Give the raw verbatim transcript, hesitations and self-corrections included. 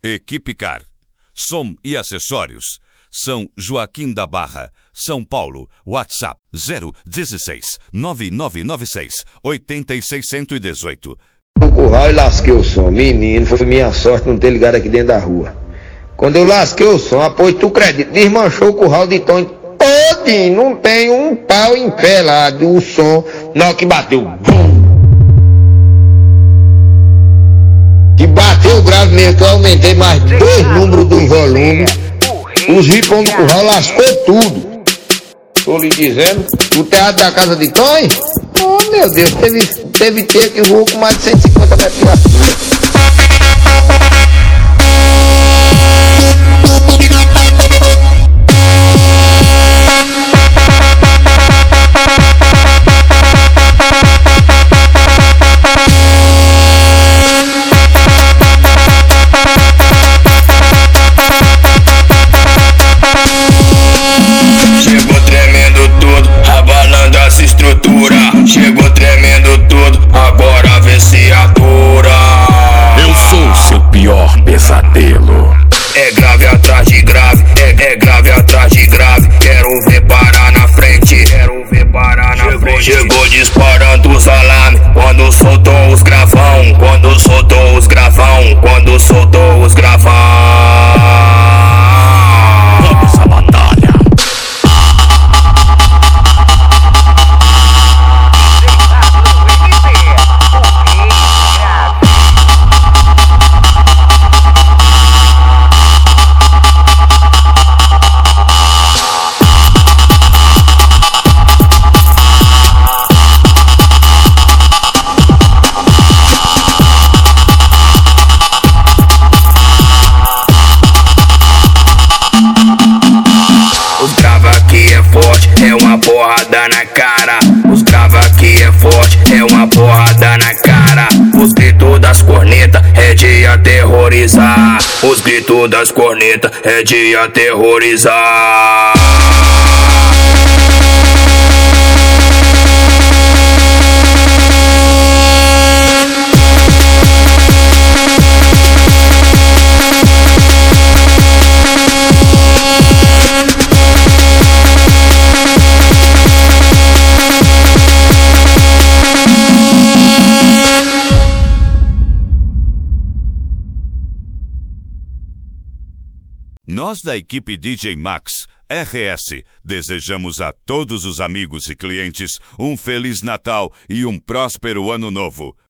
Equipe Car. Som e acessórios. São Joaquim da Barra, São Paulo. WhatsApp zero dezesseis, nove nove nove seis, oito seis um oito. O curral e lasquei o som. Menino, foi minha sorte não ter ligado aqui dentro da rua. Quando eu lasquei o som, após tu acredita, desmanchou o curral de Tony todinho. Não tem um pau em pé lá do som. Na hora que bateu, bum! Que bateu grave mesmo, que eu aumentei mais dois números do volume. Os ripões do curral lascou tudo. Tô lhe dizendo, o teatro da casa de Tony, oh meu Deus, teve, teve ter que voou com mais de cento e cinquenta metros de altura. Chegou tremendo tudo, abalando essa estrutura. Chegou tremendo tudo, agora vê se atura. Eu sou seu pior pesadelo. É grave atrás de grave, é, é grave atrás de grave. Quero ver parar na frente, quero ver parar na chegou, frente. Chegou disparando os alarmes, quando soltou os gravão. Quando soltou os gravão, quando soltou os gravão. Vamos à batalha. É uma porrada na cara. Os grava aqui é forte, é uma porrada na cara. Os gritos das cornetas é de aterrorizar. Os gritos das cornetas é de aterrorizar. Nós da equipe D J Max R S desejamos a todos os amigos e clientes um Feliz Natal e um próspero Ano Novo.